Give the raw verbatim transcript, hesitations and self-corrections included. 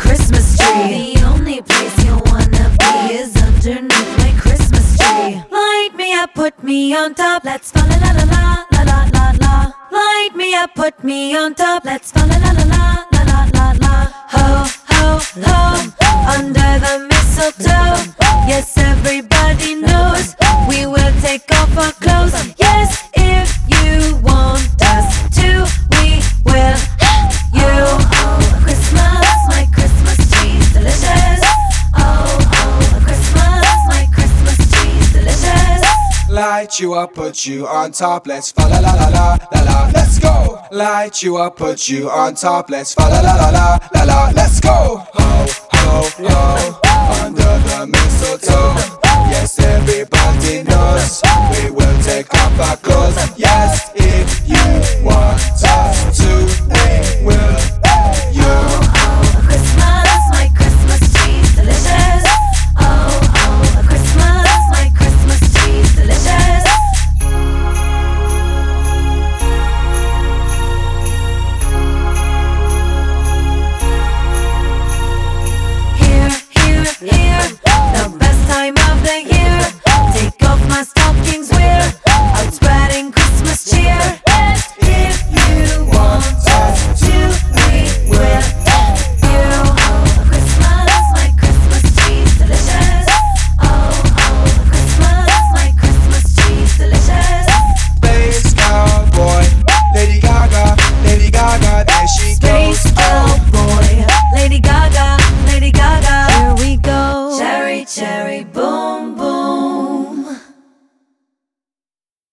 Christmas tree. The only place you wanna be is underneath my Christmas tree. Light me up, put me on top, let's fa la la la la la la la la. Light me up, put me on top, let's fa la la la la la la la la. Ho, ho, ho, under the mistletoe. Yes, everybody knows we will take off our clothes. Yes, if you want us to, we will. You, oh, Christmas, my Christmas tree's delicious. Oh, oh, Christmas, my Christmas tree's delicious. Light you up, put you on top, let's fa la la la la la la. Let's go. Light you up, put you on top, let's fa la la la la la la.